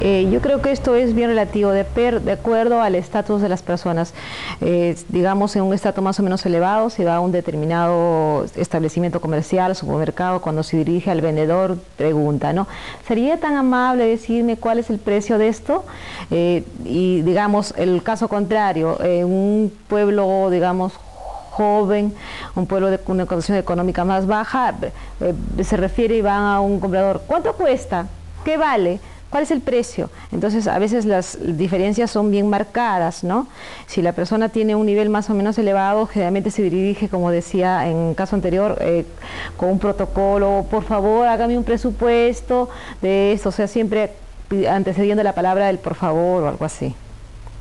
Yo creo que esto es bien relativo, de acuerdo al estatus de las personas. Digamos, en un estrato más o menos elevado, se va a un determinado establecimiento comercial, supermercado, cuando se dirige al vendedor, pregunta, ¿no? ¿Sería tan amable decirme cuál es el precio de esto? Y digamos, el caso contrario, en un pueblo, digamos, joven, un pueblo de una condición económica más baja, se refiere y van a un comprador, ¿cuánto cuesta? ¿Qué vale? ¿Cuál es el precio? Entonces, a veces las diferencias son bien marcadas, ¿no? Si la persona tiene un nivel más o menos elevado, generalmente se dirige, como decía en el caso anterior, con un protocolo, por favor, hágame un presupuesto de esto, o sea, siempre antecediendo la palabra del por favor o algo así.